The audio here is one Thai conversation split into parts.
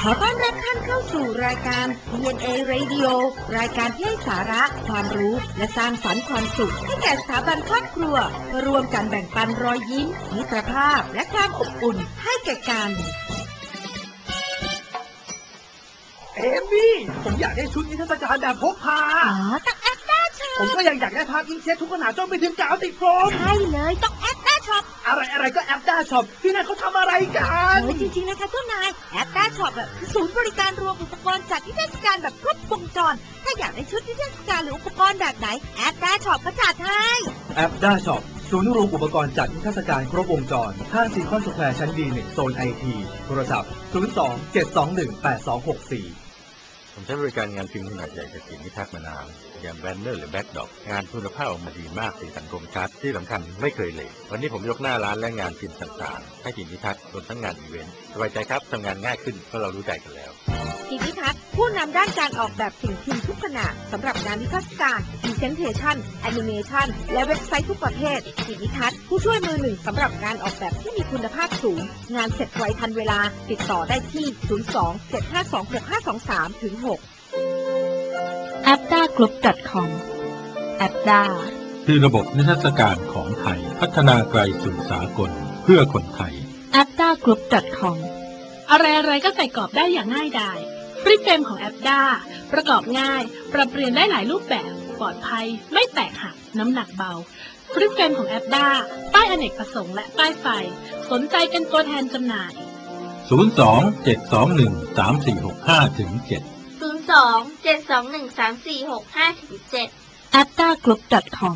ขอต้อนรับท่านเข้าสู่รายการ DNA Radio รายการที่ให้สาระความรู้และสร้างสรรค์ความสุขให้แก่สถาบันครอบครัวเพื่อร่วมกันแบ่งปันรอยยิ้มมิตรภาพและความอบอุ่นให้แก่กันเอมี่ผมอยากได้ชุดนิทรรศการแบบพกพาต้องแอปด้าช็อปผมก็ยังอยากได้ภาพอิงเจ็ตทุกขนาดจนไปถึงกาวติดพรมใช่เลยต้องแอปด้าช็อปอะไรก็แอปด้าช็อปที่นั่นเขาทำอะไรกันจริงๆนะคะเจ้านายแอปด้าช็อปคือศูนย์บริการรวมอุปกรณ์จัดนิทรรศการแบบครบวงจรถ้าอยากได้ชุดนิทรรศการหรืออุปกรณ์แบบไหนแอปด้าช็อปก็จัดให้แอปด้าช็อปศูนย์รวมอุปกรณ์จัดนิทรรศการครบวงจรห้างซีคอนสแควร์ชั้นดี1โซนไอทีโทรศัพท์02-721-8264 ผมใช้บริการงานพิมพ์ขนาดใหญ่จากสินนิทัศน์มานานอย่างแบนเนอร์หรือแบ็คดอกงานคุณภาพออกมาดีมากสีสันคมชัดที่สำคัญไม่เคยเหลววันนี้ผมยกหน้าร้านและงานพิมพ์ต่างๆให้สินนิทัศน์รวมทั้งงานอีเวนต์สบายใจครับทำงานง่ายขึ้นเพราะเรารู้ใจกันแล้วสินนิทัศน์ผู้นำด้านการออกแบบสิ่งพิมพ์ทุกขนาดสำหรับงานนิทรรศการพรีเซนเทชั่นแอนิเมชันและเว็บไซต์ทุกประเภทสินนิทัศน์ผู้ช่วยมือหนึ่งสำหรับการออกแบบที่มีคุณภาพสูงงานเสร็จไวทันเวลาติดต่อได้ที่02-752-6523-6 apdagroup.com apda คือระบบนิทรรศการของไทยพัฒนาไกลสู่สากลเพื่อคนไทย apdagroup.com อะไรก็ใส่กรอบได้อย่างง่ายดายฟรีเฟรมของ apda ประกอบง่ายปรับเปลี่ยนได้หลายรูปแบบปลอดภัยไม่แตกหักน้ำหนักเบาฟรีเฟรมของ apda ป้ายอเนกประสงค์และป้ายไฟสนใจเป็นตัวแทนจำหน่าย 02-721-3465-7 02-721-3465-7 apdagroup.com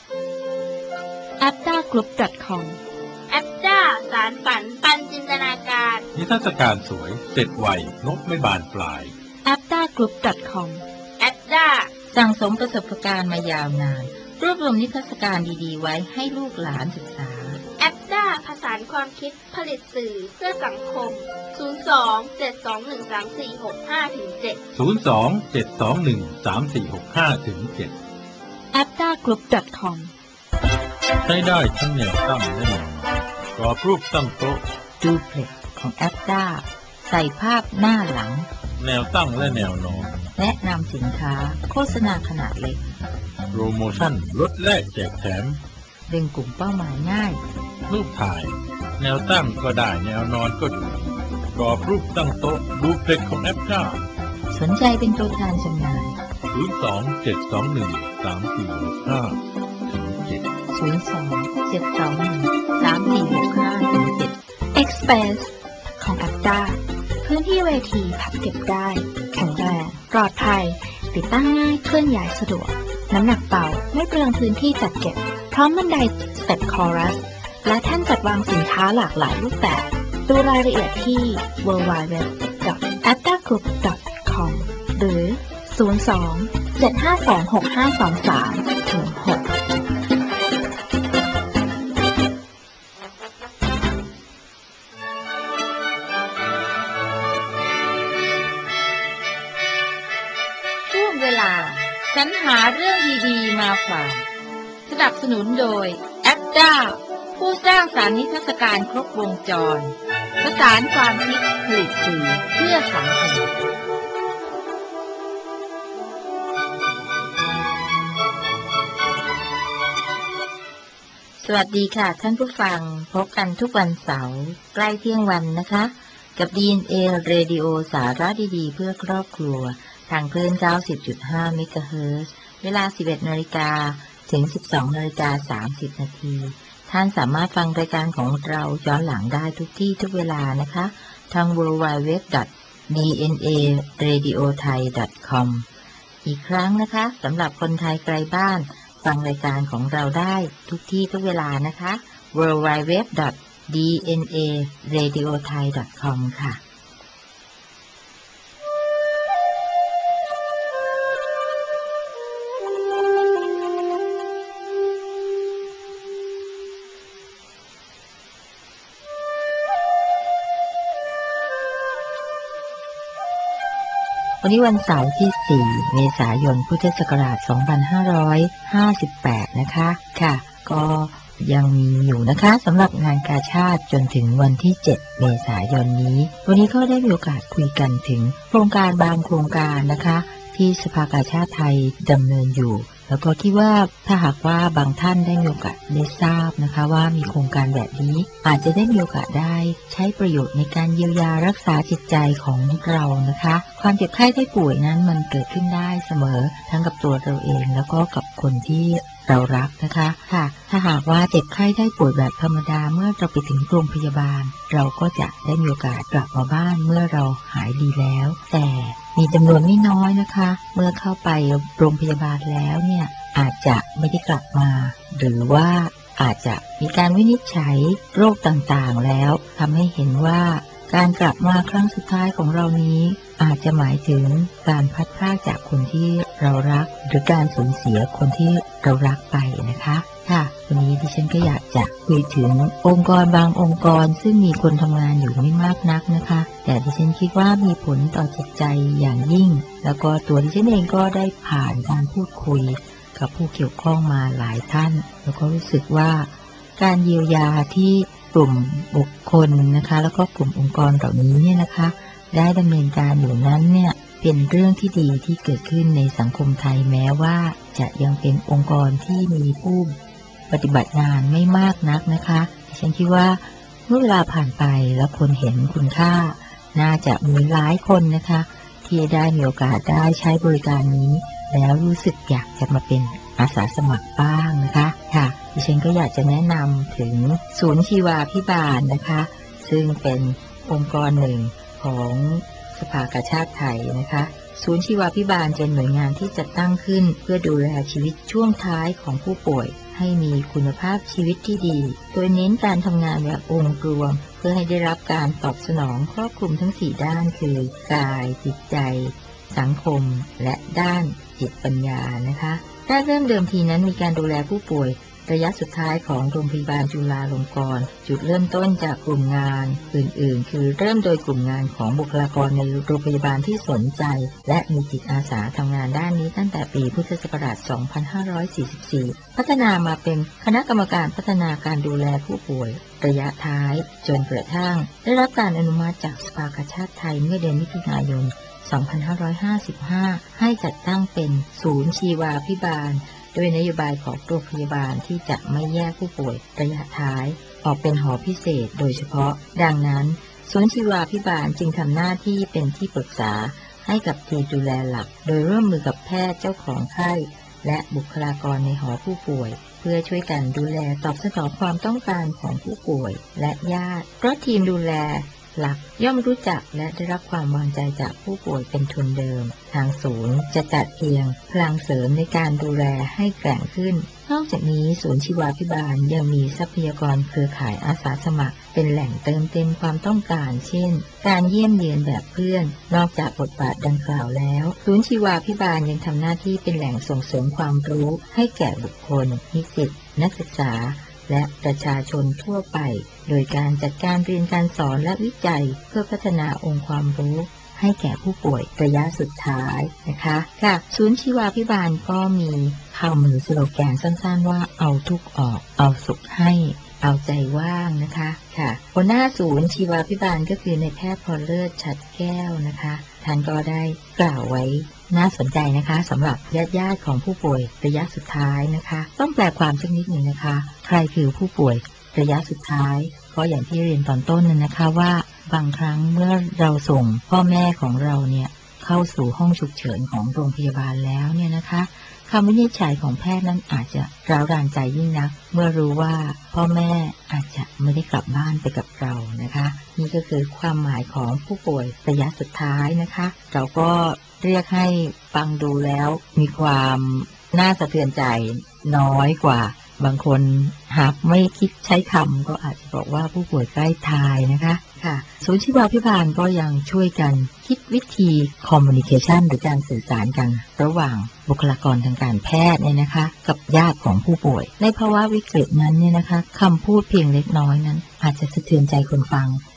apdagroup.com แอปด้าสารฝันปันจินตนาการนิทรรศการสวยเสร็จไวงบไม่บานปลาย apdagroup.com แอปด้าสั่งสมประสบการณ์มายาวนานรวบรวมนิทรรศการดีๆไว้ให้ลูกหลานศึกษาแอปด้าผสานความคิดผลิตสื่อเพื่อสังคม 02-721-3465-7 apdagroup.com ใช้ได้ทั้งแนวตั้งและแนวนอนกรอบรูปตั้งโต๊ะดูเพล็กของ apda ใส่ภาพหน้าหลังแนวตั้งและแนวนอนแนะนำสินค้าโฆษณาขนาดเล็กโปรโมชั่นลดแลกแจกแถมดึงกลุ่มเป้าหมายง่ายรูปถ่ายแนวตั้งก็ได้แนวนอนก็ดูกรอบรูปตั้งโต๊ะดูเพล็กของapda สนใจเป็นตัวแทนจำหน่าย 02-721-3465-7 Express ของ apda พื้นที่เวทีพับเก็บได้แข็งแรงปลอดภัยติดตั้งง่ายเคลื่อนย้ายสะดวกน้ำหนักเบาไม่เปลืองพื้นที่จัดเก็บพร้อมบันไดสเต็ปคอรัสและแท่นจัดวางสินค้าหลากหลายรูปแบบดูรายละเอียดที่ www.apdagroup.com หรือ 02-752-6523-6เวลาสรรหาเรื่องดีๆมาฝากสนับสนุนโดยแอปด้าผู้สร้างสรรค์นิทรรศการครบวงจรประสานความคิดผลิตสื่อเพื่อสังคมสวัสดีค่ะท่านผู้ฟังพบกันทุกวันเสาร์ใกล้เที่ยงวันนะคะกับ DNA Radio สาระดีๆเพื่อครอบครัวทางคลื่น 90.5 เมกะเฮิรตซ์เวลา 11:00 น.ถึง 12:30 น.ท่านสามารถฟังรายการของเราย้อนหลังได้ทุกที่ทุกเวลานะคะทาง www.dnaradiothai.com อีกครั้งนะคะสำหรับคนไทยไกลบ้านฟังรายการของเราได้ทุกที่ทุกเวลานะคะ www.dnaradiothai.com ค่ะวันนี้วันเสาร์ที่ 4 เมษายน พุทธศักราช 2558 นะคะค่ะก็ยังมีอยู่นะคะสำหรับงานกาชาดจนถึงวันที่ 7 เมษายนนี้วันนี้ก็ได้มีโอกาสคุยกันถึงโครงการบางโครงการนะคะที่สภากาชาดไทยดำเนินอยู่แล้วก็คิดว่าถ้าหากว่าบางท่านได้มีโอกาสได้ทราบนะคะว่ามีโครงการแบบนี้อาจจะได้มีโอกาสได้ใช้ประโยชน์ในการเยียวยารักษาจิตใจของเรานะคะความเจ็บไข้ได้ป่วยนั้นมันเกิดขึ้นได้เสมอทั้งกับตัวเราเองแล้วก็กับคนที่เรารักนะคะค่ะถ้าหากว่าเจ็บไข้ได้ป่วยแบบธรรมดาเมื่อเราไปถึงโรงพยาบาลเราก็จะได้มีโอกาสกลับมาบ้านเมื่อเราหายดีแล้วแต่มีจำนวนไม่น้อยนะคะเมื่อเข้าไปโรงพยาบาลแล้วเนี่ยอาจจะไม่ได้กลับมาหรือว่าอาจจะมีการวินิจฉัยโรคต่างๆแล้วทำให้เห็นว่าการกลับมาครั้งสุดท้ายของเรานี้อาจจะหมายถึงการพัดพรากจากคนที่เรารักหรือการสูญเสียคนที่เรารักไปนะคะค่ะวันนี้ดิฉันก็อยากจะคุยถึงองค์กรบางองค์กรซึ่งมีคนทำงานอยู่ไม่มากนักนะคะแต่ดิฉันคิดว่ามีผลต่อจิตใจอย่างยิ่งแล้วก็ตัวดิฉันเองก็ได้ผ่านการพูดคุยกับผู้เกี่ยวข้องมาหลายท่านแล้วก็รู้สึกว่าการเยียวยาที่กลุ่มบุคคลนะคะแล้วก็กลุ่มองค์กรเหล่านี้เนี่ยนะคะได้ดำเนินการอยู่นั้นเนี่ยเป็นเรื่องที่ดีที่เกิดขึ้นในสังคมไทยแม้ว่าจะยังเป็นองค์กรที่มีผู้ปฏิบัติงานไม่มากนักนะคะฉันคิดว่าเมื่อเวลาผ่านไปแล้วคนเห็นคุณค่าน่าจะมีหลายคนนะคะที่ได้มีโอกาสได้ใช้บริการนี้แล้วรู้สึกอยากจะมาเป็นอาสาสมัครบ้างนะคะค่ะดิฉันก็อยากจะแนะนำถึงศูนย์ชีวาภิบาลนะคะซึ่งเป็นองค์กรหนึ่งของสภากาชาดไทยนะคะศูนย์ชีวาภิบาลเป็นหน่วยงานที่จัดตั้งขึ้นเพื่อดูแลชีวิตช่วงท้ายของผู้ป่วยให้มีคุณภาพชีวิตที่ดีโดยเน้นการทำงานแบบองค์รวมเพื่อให้ได้รับการตอบสนองครอบคลุมทั้ง4ด้านคือกายจิตใจสังคมและด้านจิตปัญญานะคะเริ่มเดิมทีนั้นมีการดูแลผู้ป่วยระยะสุดท้ายของโรงพยาบาลจุฬาลงกรณ์จุดเริ่มต้นจากกลุ่มงานอื่นๆคือเริ่มโดยกลุ่มงานของบุคลากรในโรงพยาบาลที่สนใจและมีจิตอาสาทำงานด้านนี้ตั้งแต่ปีพุทธศักราช 2544 พัฒนามาเป็นคณะกรรมการพัฒนาการดูแลผู้ป่วยระยะท้ายจนกระทั่งได้รับการอนุมัติจากสภากาชาดไทยเมื่อเดือนมิถุนายน 2555 ให้จัดตั้งเป็นศูนย์ชีวาภิบาลโดยนโยบายของโรงพยาบาลที่จะไม่แยกผู้ป่วยระยะท้ายออกเป็นหอพิเศษโดยเฉพาะดังนั้นศูนย์ชีวาภิบาลจึงทำหน้าที่เป็นที่ปรึกษาให้กับทีมดูแลหลักโดยร่วมมือกับแพทย์เจ้าของไข้และบุคลากรในหอผู้ป่วยเพื่อช่วยกันดูแลตอบสนองความต้องการของผู้ป่วยและญาติเพราะทีมดูแลหลักย่อมรู้จักและได้รับความวางใจจากผู้ป่วยเป็นทุนเดิมทางศูนย์จะจัดเพียงพลังเสริมในการดูแลให้แกร่งขึ้นนอกจากนี้ศูนย์ชีวาภิบาลยังมีทรัพยากรเครือข่ายอาสาสมัครเป็นแหล่งเติมเต็มความต้องการเช่นการเยี่ยมเยียนแบบเพื่อนนอกจากบทบาทดังกล่าวแล้วศูนย์ชีวาภิบาลยังทำหน้าที่เป็นแหล่งส่งเสริมความรู้ให้แก่บุคคลนิสิตนักศึกษาและประชาชนทั่วไปโดยการจัดการเรียนการสอนและวิจัยเพื่อพัฒนาองค์ความรู้ให้แก่ผู้ป่วยระยะสุดท้ายนะคะค่ะศูนย์ชีวาภิบาลก็มีคำหรือสโลแกนสั้นๆว่าเอาทุกข์ออกเอาสุขให้เอาใจว่างนะคะค่ะหัวหน้าศูนย์ชีวาภิบาลก็คือในแพทย์พรเลิศฉัตรแก้วนะคะท่านก็ได้กล่าวไว้น่าสนใจนะคะสำหรับญาติของผู้ป่วยระยะสุดท้ายนะคะต้องแปลความสักนิดหนึ่งนะคะใครคือผู้ป่วยระยะสุดท้ายก็อย่างที่เรียนตอนต้นนะคะว่าบางครั้งเมื่อเราส่งพ่อแม่ของเราเนี่ยเข้าสู่ห้องฉุกเฉินของโรงพยาบาลแล้วเนี่ยนะคะคำวินิจฉัยของแพทย์นั้นอาจจะร้าวรานใจยิ่งนักเมื่อรู้ว่าพ่อแม่อาจจะไม่ได้กลับบ้านไปกับเรานะคะนี่ก็คือความหมายของผู้ป่วยระยะสุดท้ายนะคะเราก็เรียกให้ฟังดูแล้วมีความน่าสะเทือนใจน้อยกว่าบางคนหากไม่คิดใช้คำก็อาจจะบอกว่าผู้ป่วยใกล้ตายนะคะค่ะศูนย์ชีวาภิบาลก็ยังช่วยกันคิดวิธีคอมมูนิเคชันหรือการสื่อสารกันระหว่างบุคลากรทางการแพทย์เนี่ยนะคะกับญาติของผู้ป่วยในภาวะวิกฤตนั้นเนี่ยนะคะคำพูดเพียงเล็กน้อยนั้นอาจจะสะเทือนใจคนฟัง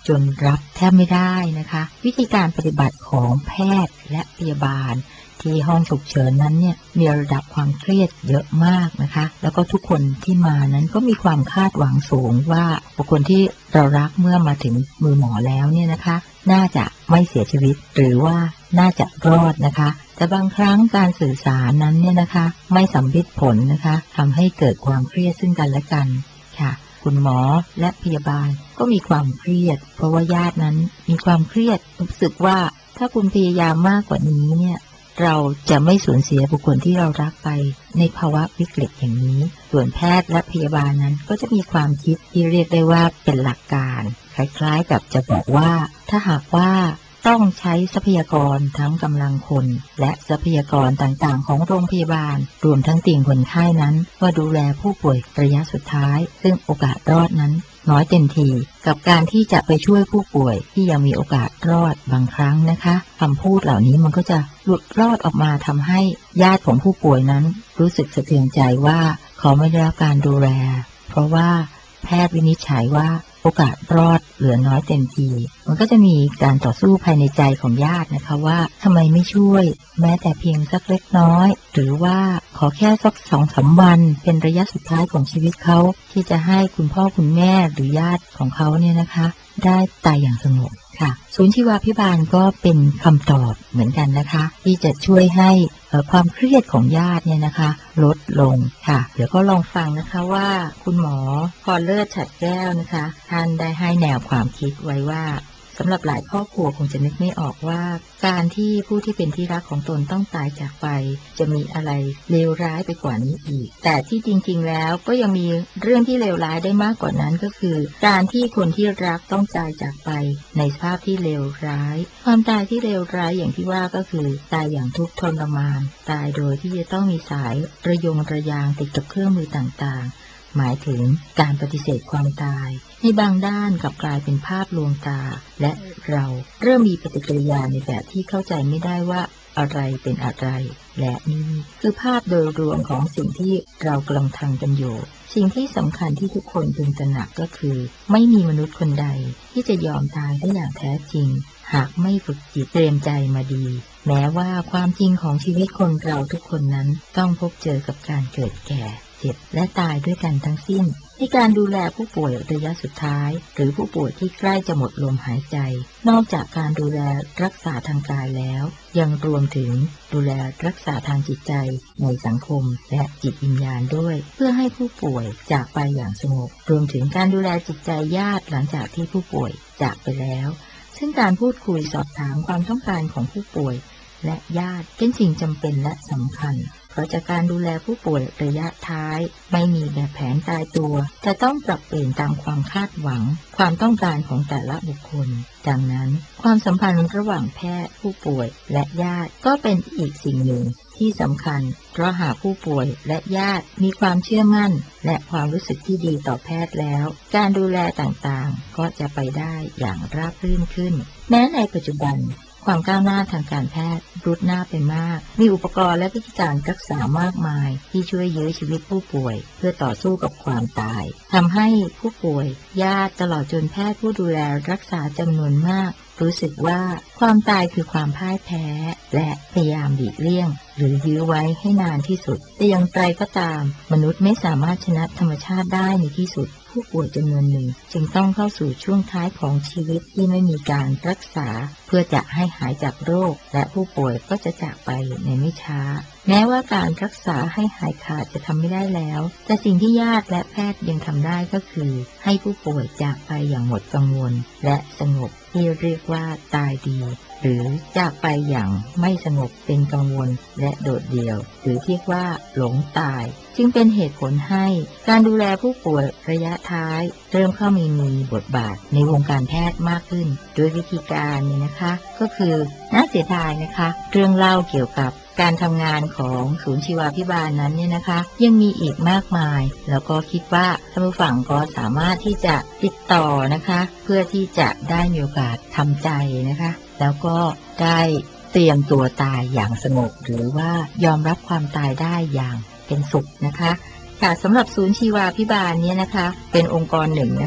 จนรับแทบไม่ได้นะคะวิธีการปฏิบัติของแพทย์และพยาบาลที่ห้องฉุกเฉินนั้นเนี่ยมีระดับความเครียดเยอะมากนะคะแล้วก็ทุกคนที่มานั้นก็มีความคาดหวังสูงว่าบุคคลที่เรารักเมื่อมาถึงมือหมอแล้วเนี่ยนะคะน่าจะไม่เสียชีวิตหรือว่าน่าจะรอดนะคะแต่บางครั้งการสื่อสารนั้นเนี่ยนะคะไม่สำเร็จผลนะคะทำให้เกิดความเครียดซึ่งกันและกันค่ะคุณหมอและพยาบาลก็มีความเครียดเพราะว่าญาตินั้นมีความเครียดรู้สึกว่าถ้าคุณพยายามมากกว่านี้เนี่ยเราจะไม่สูญเสียบุคคลที่เรารักไปในภาวะวิกฤตอย่างนี้ส่วนแพทย์และพยาบาลนั้นก็จะมีความคิดที่เรียกได้ว่าเป็นหลักการคล้ายๆกับจะบอกว่าถ้าหากว่าต้องใช้ทรัพยากรทั้งกำลังคนและทรัพยากรต่างๆของโรงพยาบาลรวมทั้งเตียงคนไข้นั้นก็ดูแลผู้ป่วยระยะสุดท้ายซึ่งโอกาสรอดนั้นน้อยเต็มทีกับการที่จะไปช่วยผู้ป่วยที่ยังมีโอกาสรอดบางครั้งนะคะคำพูดเหล่านี้มันก็จะหลุดรอดออกมาทำให้ญาติของผู้ป่วยนั้นรู้สึกสะเทือนใจว่าเขาไม่ได้รับการดูแลเพราะว่าแพทย์วินิจฉัยว่าโอกาสรอดเหลือน้อยเต็มทีมันก็จะมีการต่อสู้ภายในใจของญาตินะคะว่าทำไมไม่ช่วยแม้แต่เพียงสักเล็กน้อยหรือว่าขอแค่สัก 2-3 วันเป็นระยะสุดท้ายของชีวิตเขาที่จะให้คุณพ่อคุณแม่หรือญาติของเขาเนี่ยนะคะได้ตายอย่างสงบค่ะศูนย์ชีวาภิบาลก็เป็นคำตอบเหมือนกันนะคะที่จะช่วยให้ความเครียดของญาติเนี่ยนะคะลดลงค่ะเดี๋ยวก็ลองฟังนะคะว่าคุณหมอพรเลิศฉัตรแก้วนะคะท่านได้ให้แนวความคิดไว้ว่าสำหรับหลายครอบครัวคงจะนึกไม่ออกว่าการที่ผู้ที่เป็นที่รักของตนต้องตายจากไปจะมีอะไรเลวร้ายไปกว่านี้อีกแต่ที่จริงๆแล้วก็ยังมีเรื่องที่เลวร้ายได้มากกว่านั้นก็คือการที่คนที่รักต้องตายจากไปในสภาพที่เลวร้ายความตายที่เลวร้ายอย่างที่ว่าก็คือตายอย่างทุกข์ทรมานตายโดยที่จะต้องมีสายระยงระยางติดกับเครื่องมือต่างๆหมายถึงการปฏิเสธความตายในบางด้านกลับกลายเป็นภาพลวงตาและเราเริ่มมีปฏิกิริยาในแบบที่เข้าใจไม่ได้ว่าอะไรเป็นอะไรและนี่คือภาพโดยรวมของสิ่งที่เรากำลังทำกันอยู่สิ่งที่สำคัญที่ทุกคนพึงตระหนักก็คือไม่มีมนุษย์คนใดที่จะยอมตายได้อย่างแท้จริงหากไม่ฝึกจิตเตรียมใจมาดีแม้ว่าความจริงของชีวิตคนเราทุกคนนั้นต้องพบเจอกับการเกิดแก่เจ็บและตายด้วยกันทั้งสิ้นในการดูแลผู้ป่วยระยะสุดท้ายหรือผู้ป่วยที่ใกล้จะหมดลมหายใจนอกจากการดูแลรักษาทางกายแล้วยังรวมถึงดูแลรักษาทางจิตใจในสังคมและจิตวิญญาณด้วยเพื่อให้ผู้ป่วยจากไปอย่างสงบรวมถึงการดูแลจิตใจญาติหลังจากที่ผู้ป่วยจากไปแล้วซึ่งการพูดคุยสอบถามความต้องการของผู้ป่วยและญาติเป็นสิ่งจำเป็นและสำคัญเพราะจากการดูแลผู้ป่วยระยะท้ายไม่มีแบบแผนตายตัวแต่ต้องปรับเปลี่ยนตามความคาดหวังความต้องการของแต่ละบุคคลดังนั้นความสัมพันธ์ระหว่างแพทย์ผู้ป่วยและญาติก็เป็นอีกสิ่งหนึ่งที่สำคัญเพราะหากผู้ป่วยและญาติมีความเชื่อมั่นและความรู้สึกที่ดีต่อแพทย์แล้วการดูแลต่างๆก็จะไปได้อย่างราบรื่นขึ้นแม้ในปัจจุบันความก้าวหน้าทางการแพทย์รุดหน้าไปมากมีอุปกรณ์และวิธีการรักษามากมายที่ช่วยยื้อชีวิตผู้ป่วยเพื่อต่อสู้กับความตายทำให้ผู้ป่วยญาติตลอดจนแพทย์ผู้ดูแลรักษาจำนวนมากรู้สึกว่าความตายคือความพ่ายแพ้และพยายามหลีกเลี่ยงหรือยื้อไว้ให้นานที่สุดแต่อย่างไรก็ตามมนุษย์ไม่สามารถชนะธรรมชาติได้ในที่สุดผู้ป่วยจำนวนหนึ่งจึงต้องเข้าสู่ช่วงท้ายของชีวิตที่ไม่มีการรักษาเพื่อจะให้หายจากโรคและผู้ป่วยก็จะจากไปในไม่ช้าแม้ว่าการรักษาให้หายขาดจะทำไม่ได้แล้วแต่สิ่งที่ญาติและแพทย์ยังทำได้ก็คือให้ผู้ป่วยจากไปอย่างหมดกังวลและสงบที่เรียกว่าตายดีหรือจากไปอย่างไม่สงบเป็นกังวลและโดดเดี่ยวหรือเรียกว่าหลงตายจึงเป็นเหตุผลให้การดูแลผู้ป่วยระยะท้ายเริ่มเข้ามีบทบาทในวงการแพทย์มากขึ้นโดยวิธีการนี้นะคะก็คือน่าเสียดายนะคะเรื่องเล่าเกี่ยวกับการทำงานของศูนย์ชีวาภิบาลนั้นเนี่ยนะคะยังมีอีกมากมายแล้วก็คิดว่าท่านผู้ฟังก็สามารถที่จะติดต่อนะคะเพื่อที่จะได้มีโอกาสทำใจนะคะแล้วก็ได้เตรียมตัวตายอย่างสงบหรือว่ายอมรับความตายได้อย่างเป็นสุขนะคะค่ะสำหรับศูนย์ชีวาภิบาลเนี่ยนะคะเป็นองค์กรหนึ่งนะคะ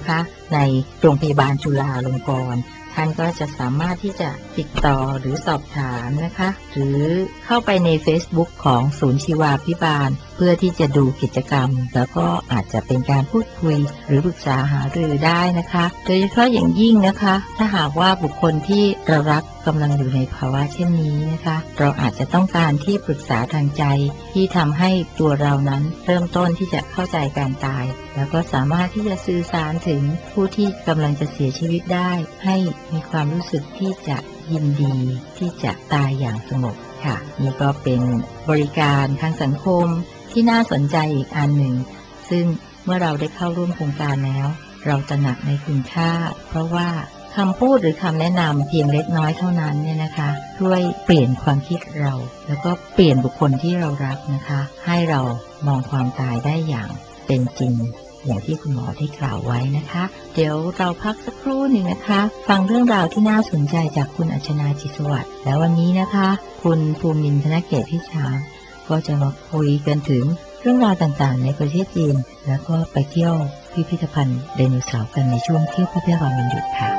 ในโรงพยาบาลจุฬาลงกรณ์ท่านก็จะสามารถที่จะติดต่อหรือสอบถามนะคะหรือเข้าไปใน Facebook ของศูนย์ชีวาภิบาลเพื่อที่จะดูกิจกรรมแล้วก็อาจจะเป็นการพูดคุยหรือปรึกษาหารือได้นะคะโดยเฉพาะอย่างยิ่งนะคะถ้าหากว่าบุคคลที่เรารักกำลังอยู่ในภาวะเช่นนี้นะคะเราอาจจะต้องการที่ปรึกษาทางใจที่ทำให้ตัวเรานั้นเริ่มต้นที่จะเข้าใจการตายแล้วก็สามารถที่จะสื่อสารถึงผู้ที่กำลังจะเสียชีวิตได้ให้มีความรู้สึกที่จะยินดีที่จะตายอย่างสงบค่ะนี่ก็เป็นบริการทางสังคมที่น่าสนใจอีกอันหนึ่งซึ่งเมื่อเราได้เข้าร่วมโครงการแล้วเราตระหนักในคุณค่าเพราะว่าคำพูดหรือคำแนะนำเพียงเล็กน้อยเท่านั้นเนี่ยนะคะช่วยเปลี่ยนความคิดเราแล้วก็เปลี่ยนบุคคลที่เรารักนะคะให้เรามองความตายได้อย่างเป็นจริงอย่างที่คุณหมอได้กล่าวไว้นะคะเดี๋ยวเราพักสักครู่หนึ่งนะคะฟังเรื่องราวที่น่าสนใจจากคุณอัชนาจิตสวัสดิ์แล้ววันนี้นะคะคุณภูมินทร์ธนเกตพิชาก็จะมาคุยกันถึงเรื่องราวต่างๆในประเทศจีนแล้วก็ไปเที่ยวพิพิธภัณฑ์ไดโนเสาร์กันในช่วงเที่ยวพิพิธภัณฑ์วันหยุดค่ะ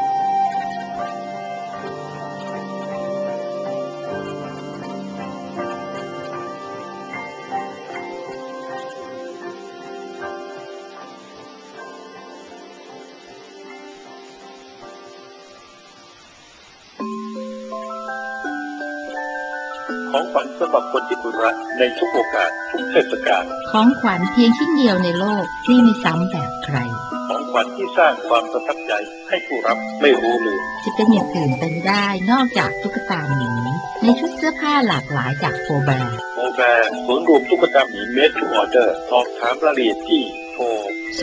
ของขวัญสำหรับคนที่คุณรักในทุกโอกาสทุกเทศกาลของขวัญเพียงชิ้นเดียวในโลกที่ไม่ซ้ำแบบใครของขวัญที่สร้างความประทับใจให้ผู้รับไม่รู้ลืมจะเป็นอย่างอื่นไปไม่ได้นอกจากตุ๊กตาหมีในชุดเสื้อผ้าหลากหลายจากโฟแบร์ศูนย์รวมตุ๊กตาหมีเมดทูออเดอร์สอบถามรายละเอียดที่โทร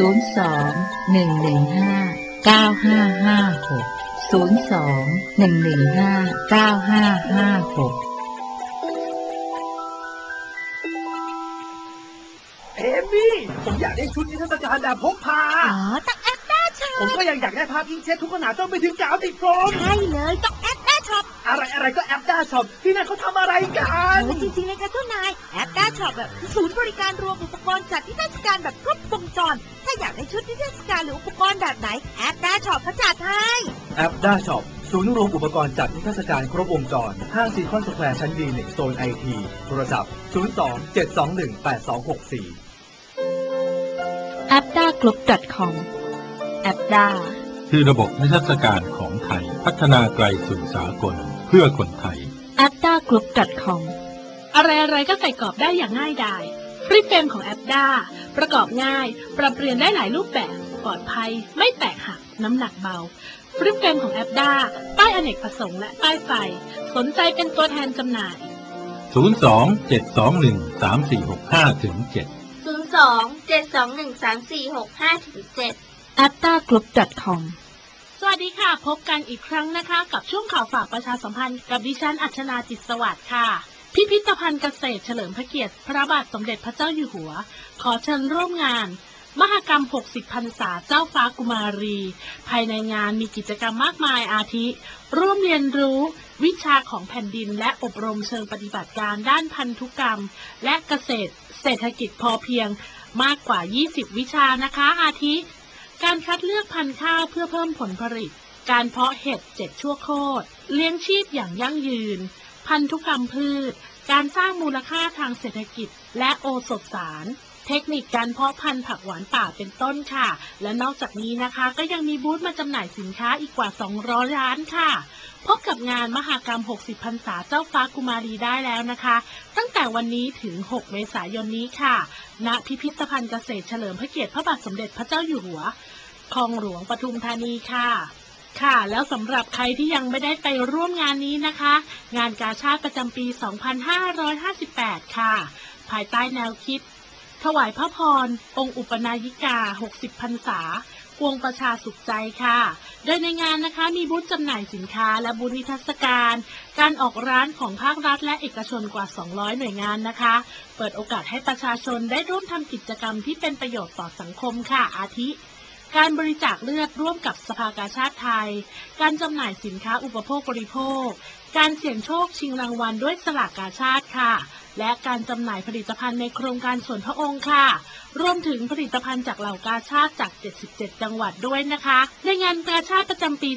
02-115-9556 เอมี่ผมอยากได้ชุดนิทรรศการแบบพกพาต้องแอปด้าช็อปผมก็ยังอยากได้ภาพอิงเช็ดทุกขนาดต้องไปถึงกาวติดกรมใช่เลยต้องแอปด้าช็อปอะไรก็แอปด้าช็อปที่นั่นเขาทำอะไรกันจริงๆเลยค่ะเจ้านายแอปด้าช็อปแบบศูนย์บริการรวมอุปกรณ์จัดนิทรรศการแบบครบวงจรถ้าอยากได้ชุดนิทรรศการหรืออุปกรณ์แบบไหนแอปด้าช็อปเขาจัดให้แอปด้าช็อปศูนย์รวมอุปกรณ์จัดนิทรรศการครบวงจรห้างซีคอนสแควร์ชั้นดี1โซนไอทีโทรศัพท์02-721-8264 appdagroup.com แอปด้าคือระบบนิทรรศการของไทยพัฒนาไกลสู่สากลเพื่อคนไทย appdagroup.com อะไรๆก็ใส่กรอบได้อย่างง่ายดายฟรีเฟรมของแอปด้าประกอบง่ายปรับเปลี่ยนได้หลายรูปแบบปลอดภัยไม่แตกหักน้ำหนักเบาฟรีเฟรมของแอปด้าป้ายอเนกประสงค์และป้ายไฟสนใจเป็นตัวแทนจำหน่าย 02-721-3465-7 02-721-3465-7 appdagroup.com สวัสดีค่ะพบกันอีกครั้งนะคะกับช่วงข่าวฝากประชาสัมพันธ์กับดิฉันอัชนาจิตสวัสดิ์ค่ะพิพิธภัณฑ์เกษตรเฉลิมพระเกียรติพระบาทสมเด็จพระเจ้าอยู่หัวขอเชิญร่วมงานมหกรรม60พรรษาเจ้าฟ้ากุมารีภายในงานมีกิจกรรมมากมายอาทิร่วมเรียนรู้วิชาของแผ่นดินและอบรมเชิงปฏิบัติการด้านพันธุกรรมและเกษตรเศรษฐกิจพอเพียงมากกว่า20วิชานะคะอาทิการคัดเลือกพันธุ์ข้าวเพื่อเพิ่มผลผลิตการเพาะเห็ด7ชั่วโคตรเลี้ยงชีพอย่างยั่งยืนพันธุกรรมพืชการสร้างมูลค่าทางเศรษฐกิจและโอสถสารเทคนิคการเพาะพันธุ์ผักหวานป่าเป็นต้นค่ะและนอกจากนี้นะคะก็ยังมีบูธมาจำหน่ายสินค้าอีกกว่า200ร้านค่ะพบกับงานมหกรรม60พรรษาเจ้าฟ้ากุมารีได้แล้วนะคะตั้งแต่วันนี้ถึง6เมษายนนี้ค่ะณพิพิธภัณฑ์เกษตรเฉลิมพระเกียรติพระบาทสมเด็จพระเจ้าอยู่หัวคลองหลวงปทุมธานีค่ะแล้วสำหรับใครที่ยังไม่ได้ไปร่วมงานนี้นะคะงานกาชาดประจำปี2558ค่ะภายใต้แนวคิดถวายพระพรองค์อุปนายิกา60พรรษาปวงประชาสุขใจค่ะโดยในงานนะคะมีบูธจำหน่ายสินค้าและบูธนิทรรศการการออกร้านของภาครัฐและเอกชนกว่า200หน่วยงานนะคะเปิดโอกาสให้ประชาชนได้ร่วมทำกิจกรรมที่เป็นประโยชน์ต่อสังคมค่ะอาทิการบริจาคเลือดร่วมกับสภากาชาดไทยการจำหน่ายสินค้าอุปโภคบริโภคการเสี่ยงโชคชิงรางวัลด้วยสลากกาชาดค่ะและการจำหน่ายผลิตภัณฑ์ในโครงการส่วนพระองค์ค่ะรวมถึงผลิตภัณฑ์จากเหล่ากาชาดจาก77จังหวัดด้วยนะคะในงานกาชาดประจำปี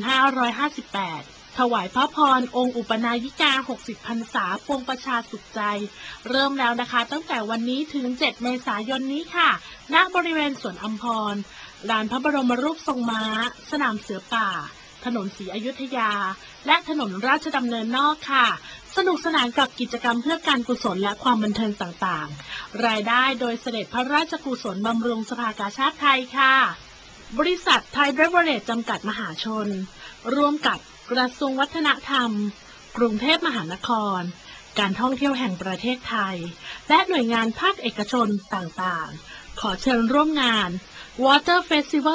2558 ถวายพระพรองค์อุปนายิกา 60 พรรษาปวงประชาสุขใจเริ่มแล้วนะคะตั้งแต่วันนี้ถึง 7 เมษายนนี้ค่ะณบริเวณสวนอัมพรลานพระบรมรูปทรงม้าสนามเสือป่าถนนศรีอยุธยาและถนนราชดำเนินนอกค่ะสนุกสนานกับกิจกรรมเพื่อการกุศลและความบันเทิงต่างๆรายได้โดยเสด็จพระราชกุศลบำรุงสภากาชาดไทยค่ะบริษัทไทยเบเวอเรจจำกัดมหาชนร่วมกับกระทรวงวัฒนธรรมกรุงเทพมหานครการท่องเที่ยวแห่งประเทศไทยและหน่วยงานภาคเอกชนต่างๆขอเชิญร่วมงาน Water Festival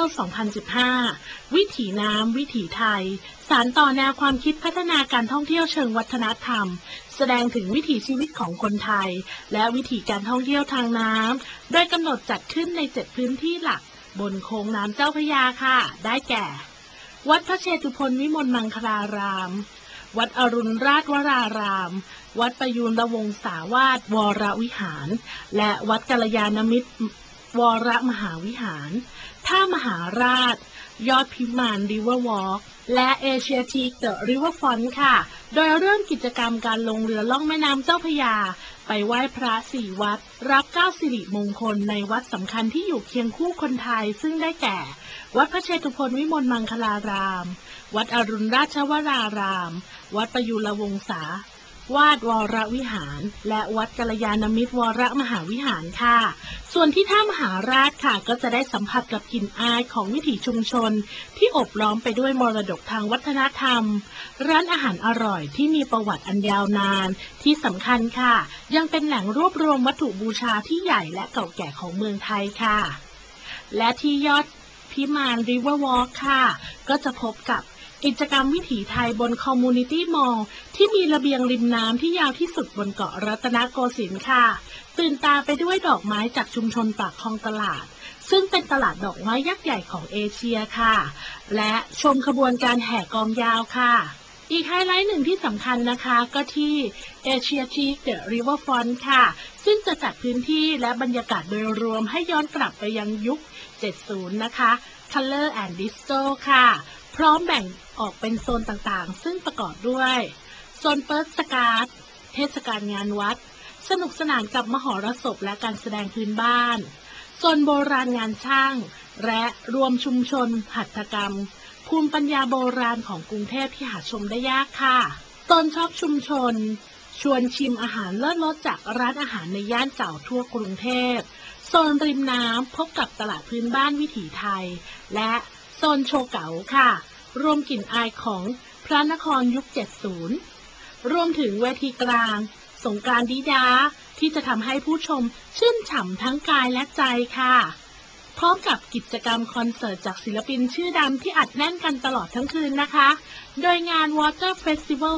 2015 วิถีน้ำวิถีไทยสานต่อแนวความคิดพัฒนาการท่องเที่ยวเชิงวัฒนธรรมแสดงถึงวิถีชีวิตของคนไทยและวิถีการท่องเที่ยวทางน้ำโดยกำหนดจัดขึ้นใน 7 พื้นที่หลักบนโค้งน้ำเจ้าพระยาค่ะได้แก่วัดพระเชตุพนวิมลมังคลารามวัดอรุณราชวรารามวัดประยูรวงศาวาสวรวิหารและวัดกัลยาณมิตรวรมหาวิหารท่ามหาราชยอดพิมานริเวอร์วอล์กและเอเชียทีเดอะริเวอร์ฟรอนต์ค่ะโดยเริ่มกิจกรรมการลงเรือล่องแม่น้ำเจ้าพระยาไปไหว้พระ4 วัดรับ9สิริมงคลในวัดสำคัญที่อยู่เคียงคู่คนไทยซึ่งได้แก่วัดพระเชตุพนวิมลมังคลารามวัดอรุณราชวรารามวัดประยูรวงศาวาสวรวิหารและวัดกัลยาณมิตรวรมหาวิหารค่ะส่วนที่ท่ามหาราชค่ะก็จะได้สัมผัสกับกลิ่นอายของวิถีชุมชนที่อบล้อมไปด้วยมรดกทางวัฒนธรรมร้านอาหารอร่อยที่มีประวัติอันยาวนานที่สำคัญค่ะยังเป็นแหล่งรวบรวมวัตถุบูชาที่ใหญ่และเก่าแก่ของเมืองไทยค่ะและที่ยอดพิมานริเวอร์วอล์กค่ะก็จะพบกับกิจกรรมวิถีไทยบนคอมมูนิตี้มอลล์ที่มีระเบียงริมน้ำที่ยาวที่สุดบนเกาะรัตนโกสินทร์ค่ะตื่นตาไปด้วยดอกไม้จากชุมชนปากคลองตลาดซึ่งเป็นตลาดดอกไม้ยักษ์ใหญ่ของเอเชียค่ะและชมขบวนการแห่กองยาวค่ะอีกไฮไลท์หนึ่งที่สำคัญนะคะก็ที่เอเชียทีเดอะริเวอร์ฟรอนต์ค่ะซึ่งจะจัดพื้นที่และบรรยากาศโดยรวมให้ย้อนกลับไปยังยุค 70 นะคะ Color and Disco ค่ะพร้อมแบ่งออกเป็นโซนต่างๆซึ่งประกอบด้วยโซนเปิร์สการ์ดเทศกาลงานวัดสนุกสนานกับมหรสพและการแสดงพื้นบ้านโซนโบราณงานช่างและรวมชุมชนหัตถกรรมภูมิปัญญาโบราณของกรุงเทพที่หาชมได้ยากค่ะโซนช็อปชุมชนชวนชิมอาหารเลิศรสจากร้านอาหารในย่านเก่าทั่วกรุงเทพโซนริมน้ำพบกับตลาดพื้นบ้านวิถีไทยและโซนโชเก๋าค่ะรวมกลิ่นอายของพระนครยุค 70 รวมถึงเวทีกลางสงกรานต์ดีดาที่จะทำให้ผู้ชมชื่นฉ่ำทั้งกายและใจค่ะพร้อมกับกิจกรรมคอนเสิร์ตจากศิลปินชื่อดังที่อัดแน่นกันตลอดทั้งคืนนะคะโดยงาน Water Festival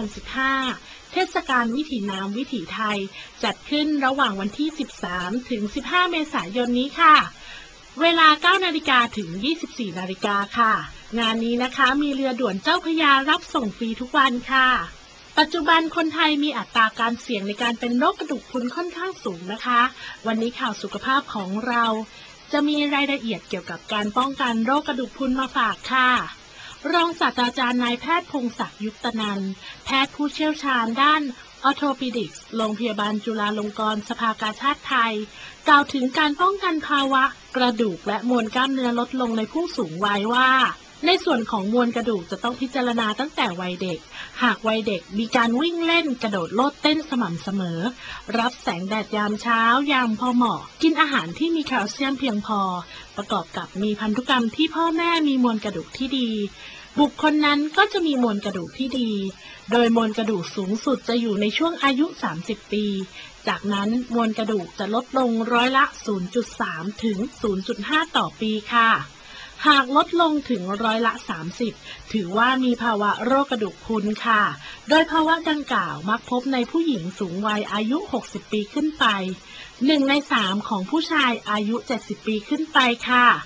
2015 เทศกาลวิถีน้ำวิถีไทยจัดขึ้นระหว่างวันที่ 13 ถึง 15 เมษายนนี้ค่ะเวลา 9 นาฬิกาถึง 24 นาฬิกาค่ะงานนี้นะคะมีเรือด่วนเจ้าพระยารับส่งฟรีทุกวันค่ะปัจจุบันคนไทยมีอัตราการเสี่ยงในการเป็นโรคกระดูกพรุนค่อนข้างสูงนะคะวันนี้ข่าวสุขภาพของเราจะมีรายละเอียดเกี่ยวกับการป้องกันโรคกระดูกพรุนมาฝากค่ะรองศาสตราจารย์นายแพทย์พงศักดิ์ยุตตนันท์แพทย์ผู้เชี่ยวชาญด้านออร์โทปิดิกส์โรงพยาบาลจุฬาลงกรณ์สภากาชาดไทยกล่าวถึงการป้องกันภาวะกระดูกและมวลกล้ามเนื้อลดลงในผู้สูงวัยว่าในส่วนของมวลกระดูกจะต้องพิจารณาตั้งแต่วัยเด็กหากวัยเด็กมีการวิ่งเล่นกระโดดโลดเต้นสม่ำเสมอรับแสงแดดยามเช้ายามพอเหมาะกินอาหารที่มีแคลเซียมเพียงพอประกอบกับมีพันธุกรรมที่พ่อแม่มีมวลกระดูกที่ดีบุคคลนั้นก็จะมีมวลกระดูกที่ดีโดยมวลกระดูกสูงสุดจะอยู่ในช่วงอายุ 30 ปีจากนั้นมวลกระดูกจะลดลงร้อยละ 0.3 ถึง 0.5 ต่อปีค่ะหากลดลงถึงร้อยละ 30 ถือว่ามีภาวะโรคกระดูกพรุนค่ะโดยภาวะดังกล่าวมักพบในผู้หญิงสูงวัยอายุ 60 ปีขึ้นไป1 ใน 3 ของผู้ชายอายุ 70 ปีขึ้นไปค่ะ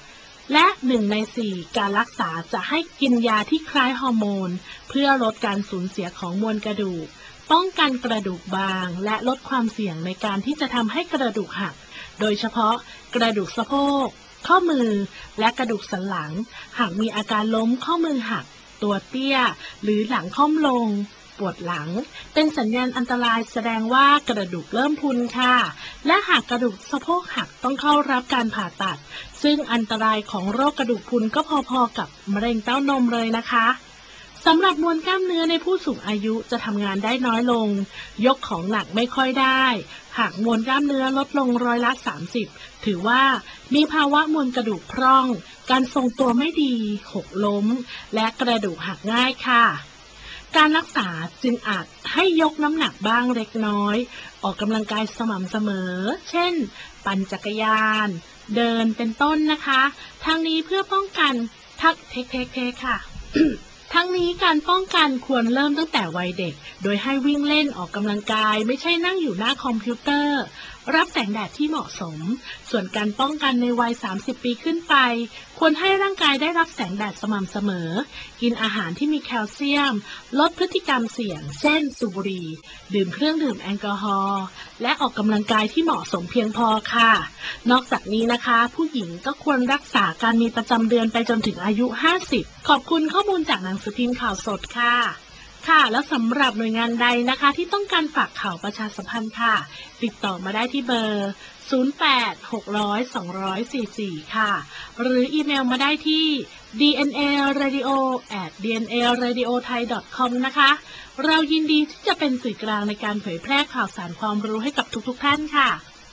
และ1 ใน 4การรักษาจะให้กินยาที่คล้ายฮอร์โมนเพื่อลดการสูญเสียของมวลกระดูกป้องกันกระดูกบางและลดความเสี่ยงในการที่จะทำให้กระดูกหักโดยเฉพาะกระดูกสะโพกข้อมือและกระดูกสันหลังหากมีอาการล้มข้อมือหักตัวเตี้ยหรือหลังค่อมลงปวดหลังเป็นสัญญาณอันตรายแสดงว่ากระดูกเริ่มพรุนค่ะและหากกระดูกสะโพกหักต้องเข้ารับการผ่าตัดซึ่งอันตรายของโรคกระดูกพรุนก็พอๆกับมะเร็งเต้านมเลยนะคะสำหรับมวลกล้ามเนื้อในผู้สูงอายุจะทำงานได้น้อยลงยกของหนักไม่ค่อยได้หากมวลกล้ามเนื้อลดลง30%ถือว่ามีภาวะมวลกระดูกพร่องการทรงตัวไม่ดีหกล้มและกระดูกหักง่ายค่ะการรักษาจึงอาจให้ยกน้ำหนักบ้างเล็กน้อยออกกำลังกายสม่ำเสมอเช่นปั่นจักรยานเดินเป็นต้นนะคะทั้งนี้เพื่อป้องกันค่ะ ทั้งนี้การป้องกันควรเริ่มตั้งแต่วัยเด็กโดยให้วิ่งเล่นออกกำลังกายไม่ใช่นั่งอยู่หน้าคอมพิวเตอร์รับแสงแดดที่เหมาะสมส่วนการป้องกันในวัย30 ปีขึ้นไปควรให้ร่างกายได้รับแสงแดดสม่ำเสมอกินอาหารที่มีแคลเซียมลดพฤติกรรมเสี่ยงเช่นสูบบุหรี่ดื่มเครื่องดื่มแอลกอฮอล์และออกกำลังกายที่เหมาะสมเพียงพอค่ะนอกจากนี้นะคะผู้หญิงก็ควรรักษาการมีประจำเดือนไปจนถึงอายุ50ขอบคุณข้อมูลจากหนังสือพิมพ์ข่าวสดค่ะแล้วสำหรับหน่วยงานใดนะคะที่ต้องการฝากข่าวประชาสัมพันธ์ค่ะติดต่อมาได้ที่เบอร์0860020044ค่ะหรืออีเมลมาได้ที่ dnaradio@dnaradio.thai.com นะคะเรายินดีที่จะเป็นสื่อกลางในการเผยแพร่ข่าวสารความรู้ให้กับทุกๆท่านค่ะ